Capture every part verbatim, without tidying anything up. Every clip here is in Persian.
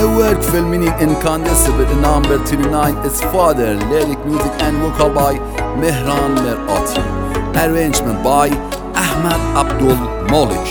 A work film meaning incandescent. Number twenty-nine is Father. Lyric, music and vocal by Mehran Merati. Arrangement by Ahmed Abdul Malik.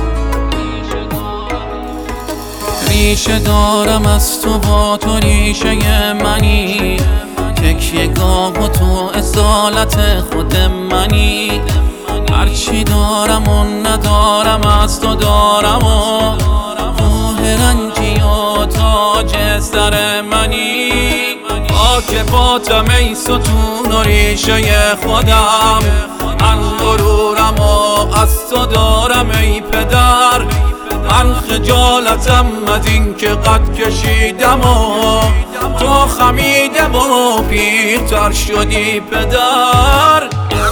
ریشه دارم از تو، با تو ریشه منی، تکیه گاه و تو اصالت خود منی. هرچی دارم و ندارم از تو دارم و روح رنجی و تاج سر منی. خاک پاتم ای ستون و ریشه خودم، من غرورم و از تو دارم ای پدر. من خجالتم از این که قد کشیدم و تو خمیده و پیرتر شدی پدر.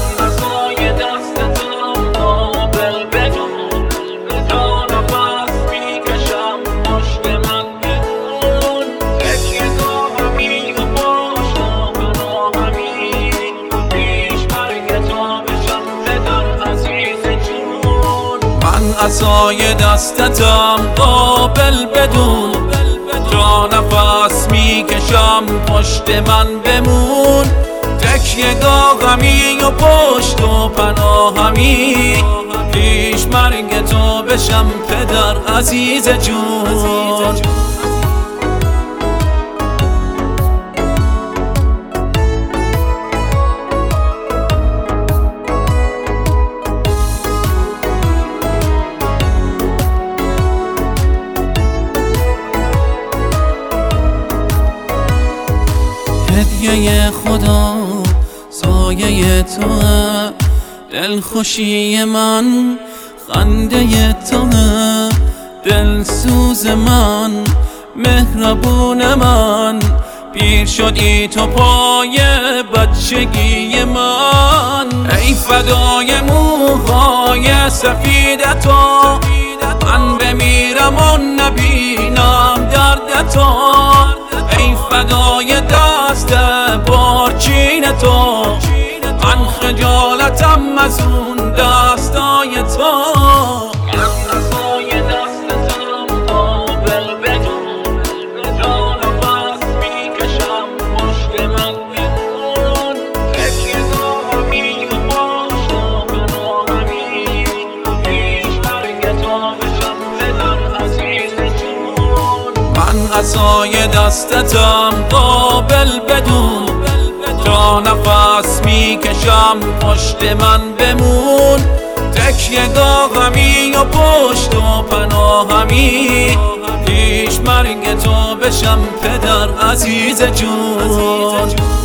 عصای دستتم قابل بدون، جا نفس میکشم پشت من بمون. تکیه گاهمی و پشت و پناهمی، پیش مرگ تو بشم پدر عزیز جون. هدیه خدا سایه توه، دلخوشی من خنده توه. دلسوز من مهربون من، پیر شدی تو پای بچگی من. ای فدای موهای سفید تو، من بمیرم و نبینم درد تو. ای فدای دست بارچین تو، من خجالتم از اون دستای تو. عصای دستتم قابل بدون، تا نفس میکشم پشت من بمون. تکیه گاهمی و پشت و پناهمی، پیش مرگ تو بشم پدر عزیز جون.